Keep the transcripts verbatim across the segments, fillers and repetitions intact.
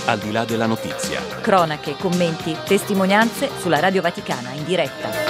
Al di là della notizia. Cronache, commenti, testimonianze sulla Radio Vaticana in diretta.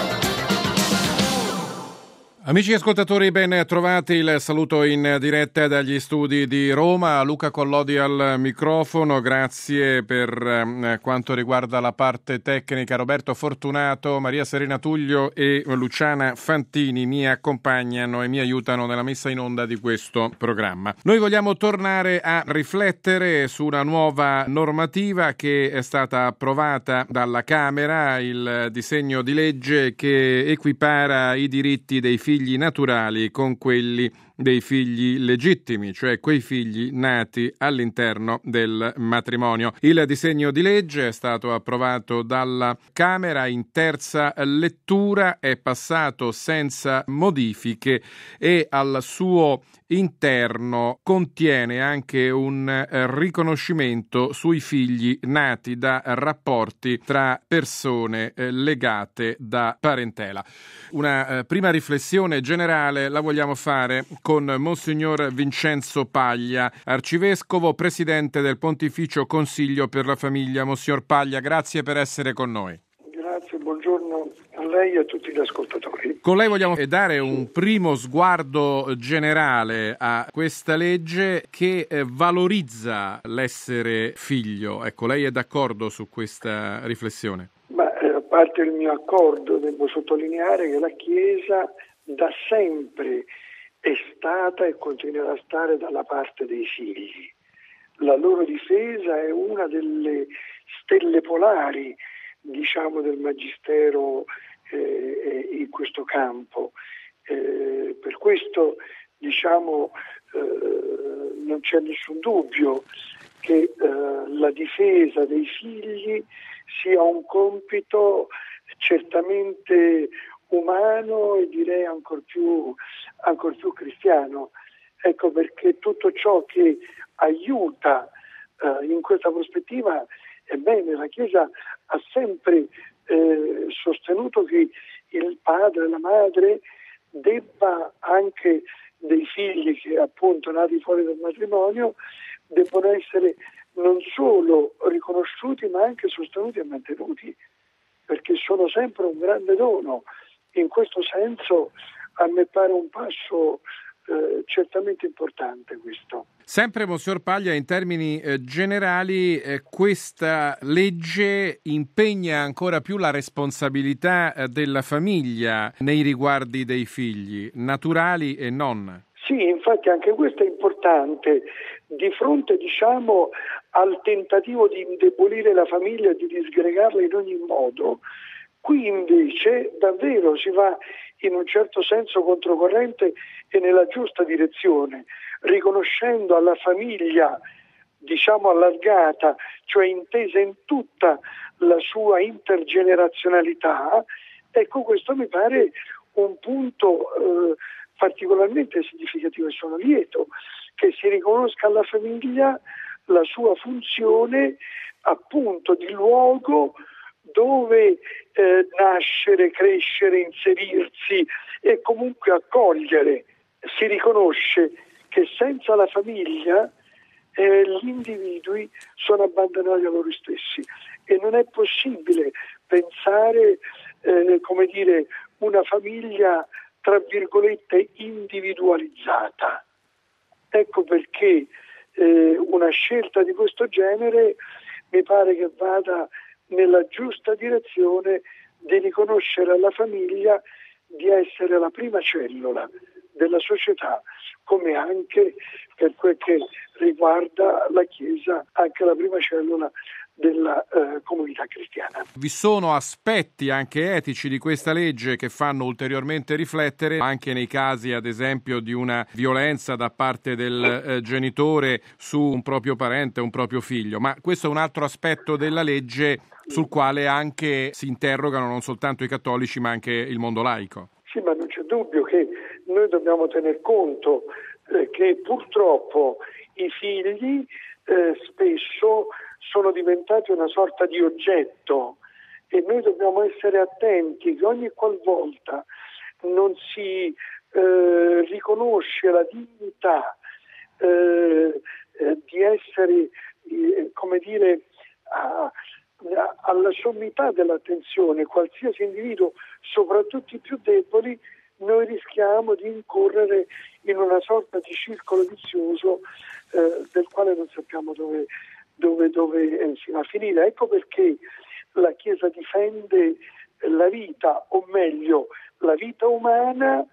Amici ascoltatori, ben trovati. Il saluto in diretta dagli studi di Roma. Luca Collodi al microfono. Grazie per eh, quanto riguarda la parte tecnica. Roberto Fortunato, Maria Serena Tullio e Luciana Fantini mi accompagnano e mi aiutano nella messa in onda di questo programma. Noi vogliamo tornare a riflettere su una nuova normativa che è stata approvata dalla Camera, il disegno di legge che equipara i diritti dei figli figli naturali con quelli dei figli legittimi, cioè quei figli nati all'interno del matrimonio. Il disegno di legge è stato approvato dalla Camera in terza lettura, è passato senza modifiche e al suo interno contiene anche un eh, riconoscimento sui figli nati da rapporti tra persone eh, legate da parentela. Una eh, prima riflessione generale la vogliamo fare con Monsignor Vincenzo Paglia, arcivescovo, presidente del Pontificio Consiglio per la Famiglia. Monsignor Paglia, grazie per essere con noi. Grazie, buongiorno a lei e a tutti gli ascoltatori. Con lei vogliamo dare un primo sguardo generale a questa legge che eh, valorizza l'essere figlio. Ecco, lei è d'accordo su questa riflessione? Ma eh, a parte il mio accordo, devo sottolineare che la Chiesa da sempre è stata e continuerà a stare dalla parte dei figli. La loro difesa è una delle stelle polari, diciamo, del magistero eh, in questo campo. Eh, per questo, diciamo, eh, non c'è nessun dubbio che eh, la difesa dei figli sia un compito certamente umano e direi ancor più, ancor più cristiano. Ecco perché tutto ciò che aiuta eh, in questa prospettiva, ebbene, la Chiesa ha sempre eh, sostenuto che il padre e la madre debba anche dei figli che appunto nati fuori dal matrimonio debbono essere non solo riconosciuti ma anche sostenuti e mantenuti, perché sono sempre un grande dono. In questo senso a me pare un passo eh, certamente importante questo. Sempre, Monsignor Paglia, in termini eh, generali, eh, questa legge impegna ancora più la responsabilità eh, della famiglia nei riguardi dei figli, naturali e non. Sì, infatti anche questo è importante. Di fronte, diciamo, al tentativo di indebolire la famiglia e di disgregarla in ogni modo, qui invece davvero si va in un certo senso controcorrente e nella giusta direzione, riconoscendo alla famiglia, diciamo, allargata, cioè intesa in tutta la sua intergenerazionalità. Ecco, questo mi pare un punto eh, particolarmente significativo e sono lieto che si riconosca alla famiglia la sua funzione appunto di luogo dove eh, nascere, crescere, inserirsi e comunque accogliere. Si riconosce che senza la famiglia eh, gli individui sono abbandonati a loro stessi e non è possibile pensare, eh, come dire, una famiglia tra virgolette individualizzata. Ecco perché eh, una scelta di questo genere mi pare che vada nella giusta direzione di riconoscere alla famiglia di essere la prima cellula della società, come anche per quel che riguarda la Chiesa, anche la prima cellula della eh, comunità cristiana. Vi sono aspetti anche etici di questa legge che fanno ulteriormente riflettere, anche nei casi ad esempio di una violenza da parte del eh, genitore su un proprio parente, un proprio figlio, ma questo è un altro aspetto della legge sul quale anche si interrogano non soltanto i cattolici ma anche il mondo laico. Sì, ma non c'è dubbio che noi dobbiamo tener conto eh, che purtroppo i figli eh, spesso sono diventati una sorta di oggetto e noi dobbiamo essere attenti che ogni qualvolta non si eh, riconosce la dignità eh, eh, di essere eh, come dire, a, a, alla sommità dell'attenzione, qualsiasi individuo, soprattutto i più deboli, noi rischiamo di incorrere in una sorta di circolo vizioso eh, del quale non sappiamo dove, dove, dove eh, si va a finire. Ecco perché la Chiesa difende la vita, o meglio, la vita umana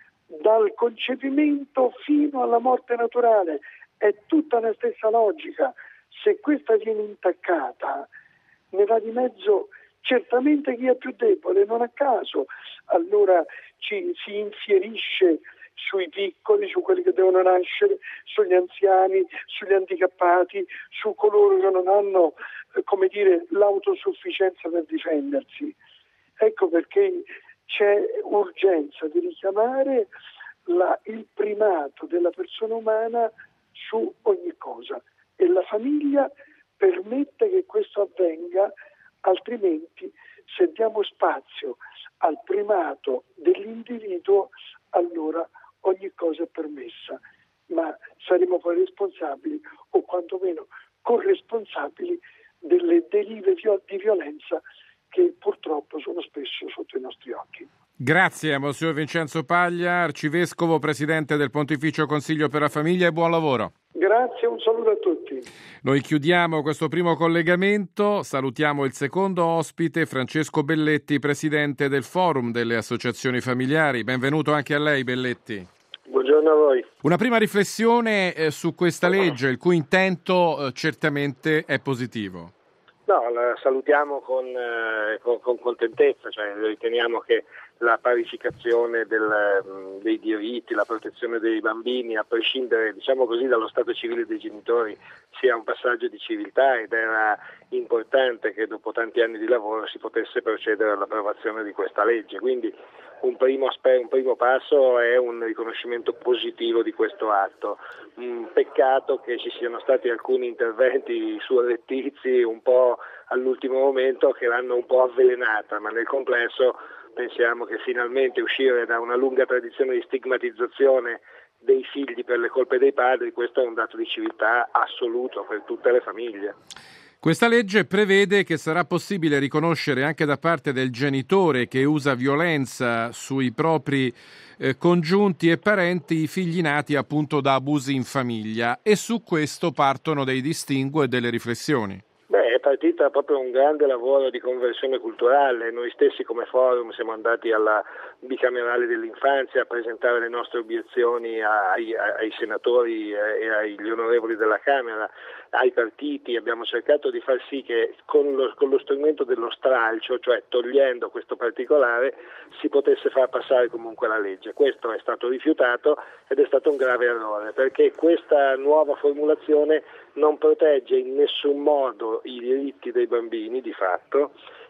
dal concepimento fino alla morte naturale. È tutta la stessa logica. Se questa viene intaccata, ne va di mezzo certamente chi è più debole, non a caso. Allora ci, si infierisce sui piccoli, su quelli che devono nascere, sugli anziani, sugli handicappati, su coloro che non hanno, eh, come dire, l'autosufficienza per difendersi. Ecco perché c'è urgenza di richiamare la, il primato della persona umana su ogni cosa, e la famiglia permette che questo avvenga, altrimenti se diamo spazio al primato dell'individuo, allora ogni cosa è permessa, ma saremo poi responsabili, o quantomeno corresponsabili, delle derive di violenza che purtroppo sono spesso sotto i nostri occhi. Grazie a Monsignor Vincenzo Paglia, arcivescovo, presidente del Pontificio Consiglio per la Famiglia, e buon lavoro. Grazie, un saluto a tutti. Noi chiudiamo questo primo collegamento, salutiamo il secondo ospite, Francesco Belletti, presidente del Forum delle Associazioni Familiari. Benvenuto anche a lei, Belletti. Buongiorno a voi. Una prima riflessione eh, su questa legge, il cui intento eh, certamente è positivo. No, la salutiamo con, eh, con, con contentezza, cioè riteniamo che la parificazione del, dei diritti, la protezione dei bambini, a prescindere, diciamo così, dallo stato civile dei genitori, sia un passaggio di civiltà, ed era importante che dopo tanti anni di lavoro si potesse procedere all'approvazione di questa legge. Quindi un primo, un primo passo è un riconoscimento positivo di questo atto. Un peccato che ci siano stati alcuni interventi surrettizi un po' all'ultimo momento che l'hanno un po' avvelenata, ma nel complesso pensiamo che finalmente uscire da una lunga tradizione di stigmatizzazione dei figli per le colpe dei padri, questo è un dato di civiltà assoluto per tutte le famiglie. Questa legge prevede che sarà possibile riconoscere anche da parte del genitore che usa violenza sui propri eh, congiunti e parenti i figli nati appunto da abusi in famiglia, e su questo partono dei distinguo e delle riflessioni. Beh, è partita proprio un grande lavoro di conversione culturale. Noi stessi come forum siamo andati alla bicamerale dell'infanzia a presentare le nostre obiezioni ai, ai senatori e agli onorevoli della Camera, ai partiti. Abbiamo cercato di far sì che con lo, con lo strumento dello stralcio, cioè togliendo questo particolare, si potesse far passare comunque la legge. Questo è stato rifiutato ed è stato un grave errore, perché questa nuova formulazione non protegge in nessun modo i diritti dei bambini di fatto,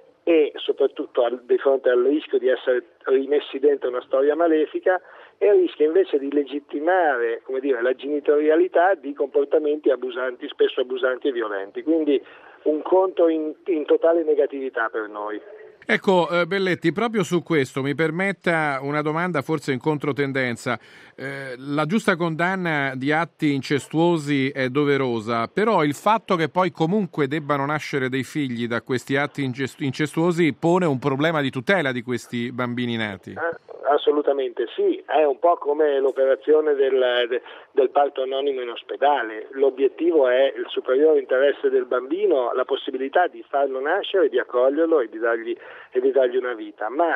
e soprattutto al, di fronte al rischio di essere rimessi dentro una storia malefica, e rischia invece di legittimare, come dire, la genitorialità di comportamenti abusanti, spesso abusanti e violenti. Quindi un conto in, in totale negatività per noi. Ecco, eh, Belletti, proprio su questo mi permetta una domanda forse in controtendenza. Eh, la giusta condanna di atti incestuosi è doverosa, però il fatto che poi comunque debbano nascere dei figli da questi atti incestuosi pone un problema di tutela di questi bambini nati. Assolutamente sì, è un po' come l'operazione del, del parto anonimo in ospedale. L'obiettivo è il superiore interesse del bambino, la possibilità di farlo nascere, di accoglierlo e di dargli, e di dargli una vita, ma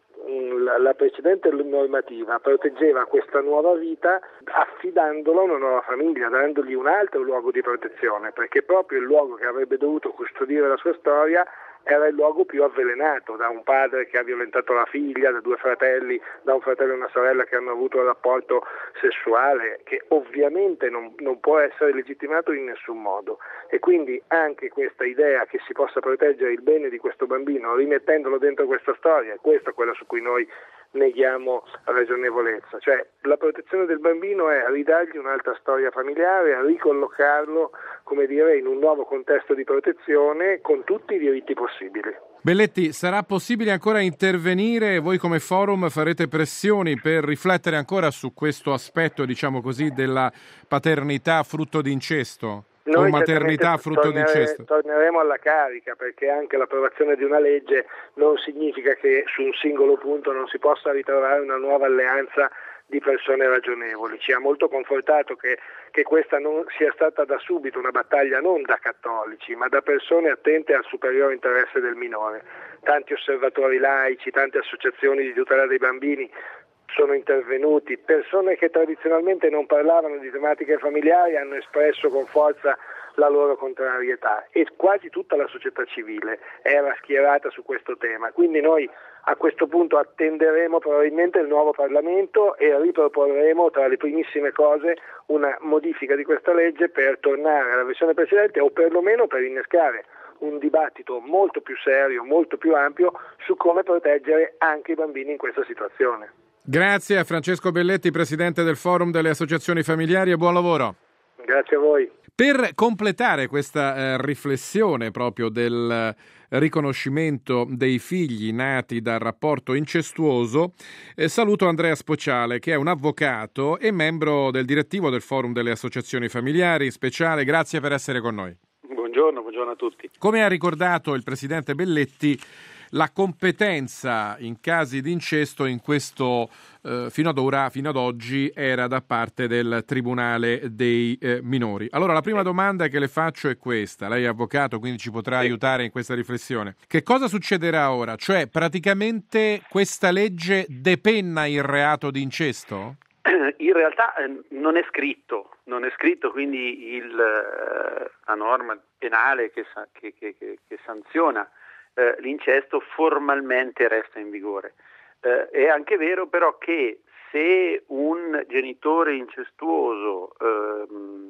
mh, la precedente normativa proteggeva questa nuova vita affidandolo a una nuova famiglia, dandogli un altro luogo di protezione, perché proprio il luogo che avrebbe dovuto custodire la sua storia era il luogo più avvelenato, da un padre che ha violentato la figlia, da due fratelli, da un fratello e una sorella che hanno avuto un rapporto sessuale, che ovviamente non, non può essere legittimato in nessun modo. E quindi anche questa idea che si possa proteggere il bene di questo bambino rimettendolo dentro questa storia, è questo quello su cui noi neghiamo ragionevolezza, cioè la protezione del bambino è ridargli un'altra storia familiare, ricollocarlo, come dire, in un nuovo contesto di protezione con tutti i diritti possibili. Belletti, sarà possibile ancora intervenire? Voi come forum farete pressioni per riflettere ancora su questo aspetto, diciamo così, della paternità frutto di incesto? con maternità frutto tornere, di incesto. Torneremo alla carica, perché anche l'approvazione di una legge non significa che su un singolo punto non si possa ritrovare una nuova alleanza di persone ragionevoli. Ci ha molto confortato che, che questa non sia stata da subito una battaglia non da cattolici, ma da persone attente al superiore interesse del minore. Tanti osservatori laici, tante associazioni di tutela dei bambini sono intervenuti, persone che tradizionalmente non parlavano di tematiche familiari hanno espresso con forza la loro contrarietà, e quasi tutta la società civile era schierata su questo tema. Quindi noi a questo punto attenderemo probabilmente il nuovo Parlamento e riproporremo tra le primissime cose una modifica di questa legge per tornare alla versione precedente, o perlomeno per innescare un dibattito molto più serio, molto più ampio su come proteggere anche i bambini in questa situazione. Grazie a Francesco Belletti, presidente del Forum delle Associazioni Familiari, e buon lavoro. Grazie a voi. Per completare questa eh, riflessione proprio del riconoscimento dei figli nati dal rapporto incestuoso, eh, saluto Andrea Speciale, che è un avvocato e membro del direttivo del Forum delle Associazioni Familiari. Speciale, grazie per essere con noi. Buongiorno, buongiorno a tutti. Come ha ricordato il presidente Belletti, la competenza in casi di incesto in questo eh, fino ad ora, fino ad oggi, era da parte del Tribunale dei eh, minori. Allora, la prima domanda che le faccio è questa. Lei è avvocato, quindi ci potrà aiutare in questa riflessione. Che cosa succederà ora? Cioè, praticamente questa legge depenna il reato di incesto? In realtà eh, non è scritto, non è scritto, quindi il, eh, la norma penale che, che, che, che sanziona eh, l'incesto formalmente resta in vigore. Eh, è anche vero però che se un genitore incestuoso eh,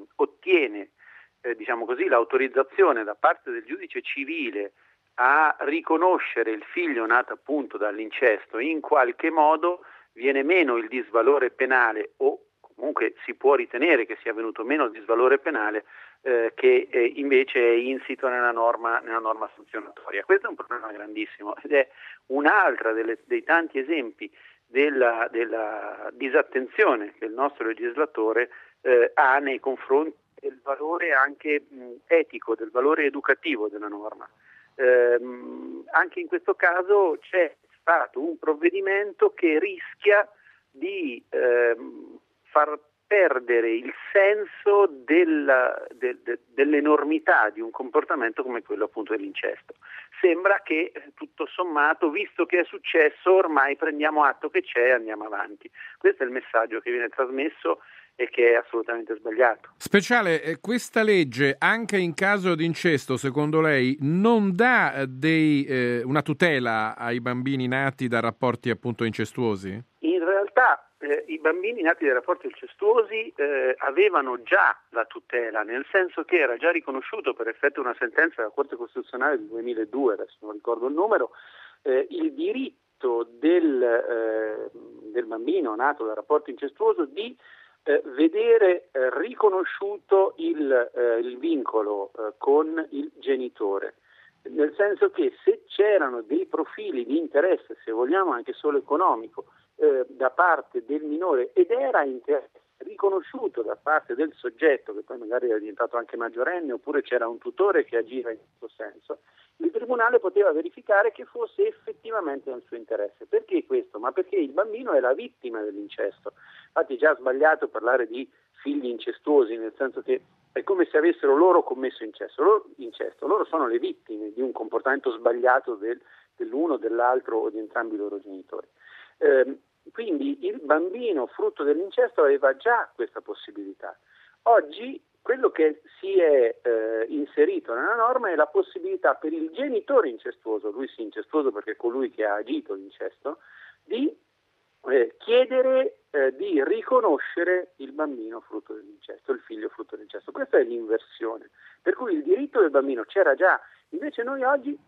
ottiene eh, diciamo così, l'autorizzazione da parte del giudice civile a riconoscere il figlio nato appunto dall'incesto, in qualche modo viene meno il disvalore penale, o comunque si può ritenere che sia venuto meno il disvalore penale eh, che eh, invece è insito nella norma, nella norma sanzionatoria. Questo è un problema grandissimo ed è un'altra delle, dei tanti esempi della, della disattenzione che il nostro legislatore eh, ha nei confronti del valore anche mh, etico, del valore educativo della norma. Eh, anche in questo caso c'è stato un provvedimento che rischia di eh, far perdere il senso della, de, de, dell'enormità di un comportamento come quello appunto dell'incesto. Sembra che tutto sommato, visto che è successo, ormai prendiamo atto che c'è e andiamo avanti. Questo è il messaggio che viene trasmesso e che è assolutamente sbagliato. Speciale, questa legge anche in caso di incesto, secondo lei, non dà dei, eh, una tutela ai bambini nati da rapporti appunto incestuosi? In realtà eh, i bambini nati da rapporti incestuosi eh, avevano già la tutela, nel senso che era già riconosciuto per effetto di una sentenza della Corte Costituzionale del duemiladue, adesso non ricordo il numero, eh, il diritto del, eh, del bambino nato da rapporto incestuoso di Eh, vedere eh, riconosciuto il, eh, il vincolo eh, con il genitore, nel senso che se c'erano dei profili di interesse, se vogliamo anche solo economico, eh, da parte del minore ed era interesse riconosciuto da parte del soggetto, che poi magari era diventato anche maggiorenne, oppure c'era un tutore che agiva in questo senso, il tribunale poteva verificare che fosse effettivamente nel suo interesse. Perché questo? Ma perché il bambino è la vittima dell'incesto. Infatti è già sbagliato parlare di figli incestuosi, nel senso che è come se avessero loro commesso incesto. Loro, incesto. Loro sono le vittime di un comportamento sbagliato del, dell'uno, dell'altro o di entrambi i loro genitori. Eh, quindi il bambino frutto dell'incesto aveva già questa possibilità. Oggi quello che si è eh, inserito nella norma è la possibilità per il genitore incestuoso, lui sì incestuoso perché è colui che ha agito l'incesto, di eh, chiedere eh, di riconoscere il bambino frutto dell'incesto, il figlio frutto dell'incesto. Questa è l'inversione, per cui il diritto del bambino c'era già, invece noi oggi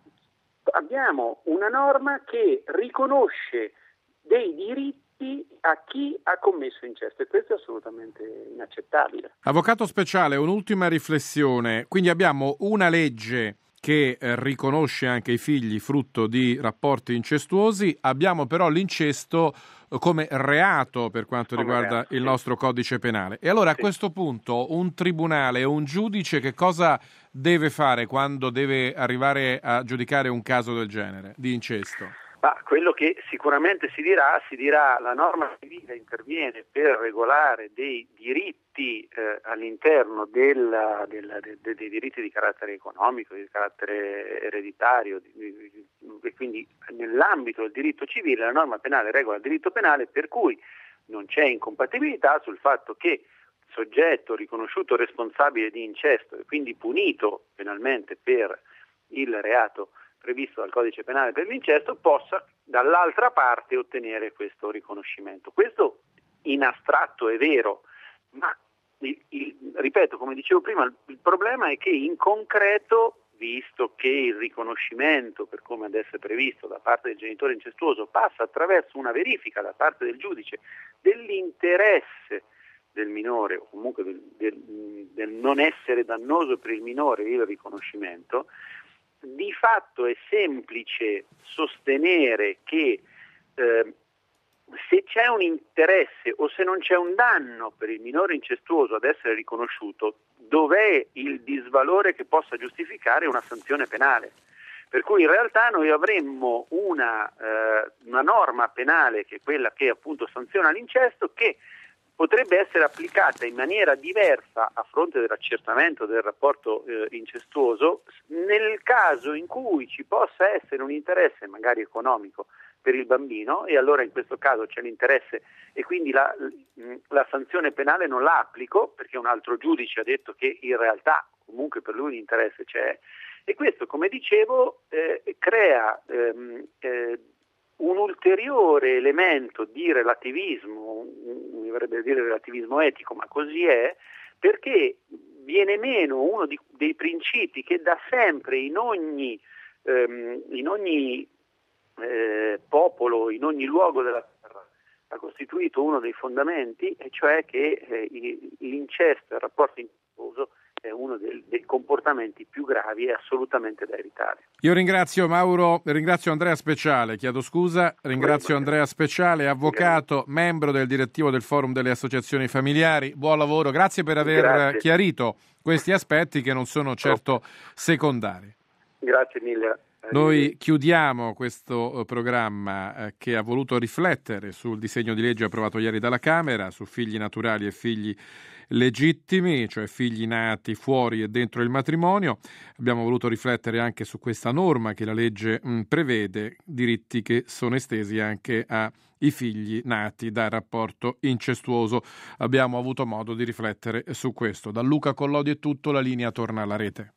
abbiamo una norma che riconosce dei diritti a chi ha commesso incesto e questo è assolutamente inaccettabile. Avvocato Speciale, un'ultima riflessione. Quindi abbiamo una legge che eh, riconosce anche i figli frutto di rapporti incestuosi, abbiamo però l'incesto come reato per quanto come riguarda reato, il sì. nostro codice penale. E allora a Sì. questo punto un tribunale o un giudice che cosa deve fare quando deve arrivare a giudicare un caso del genere, di incesto? Ma quello che sicuramente si dirà, si dirà la norma civile interviene per regolare dei diritti eh, all'interno della, della, de, de, dei diritti di carattere economico, di carattere ereditario, di, di, e quindi nell'ambito del diritto civile la norma penale regola il diritto penale, per cui non c'è incompatibilità sul fatto che soggetto riconosciuto responsabile di incesto e quindi punito penalmente per il reato previsto dal codice penale per l'incesto possa dall'altra parte ottenere questo riconoscimento. Questo in astratto è vero, ma il, il, ripeto, come dicevo prima, il, il problema è che in concreto, visto che il riconoscimento, per come adesso è previsto da parte del genitore incestuoso, passa attraverso una verifica da parte del giudice dell'interesse del minore o comunque del, del, del non essere dannoso per il minore il riconoscimento, di fatto è semplice sostenere che eh, se c'è un interesse o se non c'è un danno per il minore incestuoso ad essere riconosciuto, dov'è il disvalore che possa giustificare una sanzione penale? Per cui in realtà noi avremmo una, eh, una norma penale, che è quella che appunto sanziona l'incesto, che potrebbe essere applicata in maniera diversa a fronte dell'accertamento del rapporto eh, incestuoso nel caso in cui ci possa essere un interesse magari economico per il bambino, e allora in questo caso c'è l'interesse e quindi la, la sanzione penale non la applico perché un altro giudice ha detto che in realtà comunque per lui l'interesse c'è, e questo, come dicevo, eh, crea ehm, eh, un ulteriore elemento di relativismo, mi verrebbe dire relativismo etico, ma così è, perché viene meno uno di, dei principi che da sempre in ogni, ehm, in ogni eh, popolo, in ogni luogo della terra ha costituito uno dei fondamenti, e cioè che eh, l'incesto, il rapporto incestuoso, è uno del, dei comportamenti più gravi e assolutamente da evitare. Io ringrazio Mauro, ringrazio Andrea Speciale, chiedo scusa, ringrazio Andrea Speciale, avvocato, membro del direttivo del Forum delle Associazioni Familiari. Buon lavoro, grazie per aver Grazie. chiarito questi aspetti che non sono certo secondari. Grazie mille. Noi chiudiamo questo programma eh, che ha voluto riflettere sul disegno di legge approvato ieri dalla Camera su figli naturali e figli legittimi, cioè figli nati fuori e dentro il matrimonio. Abbiamo voluto riflettere anche su questa norma che la legge mh, prevede, diritti che sono estesi anche ai figli nati da rapporto incestuoso. Abbiamo avuto modo di riflettere su questo. Da Luca Collodi è tutto, la linea torna alla rete.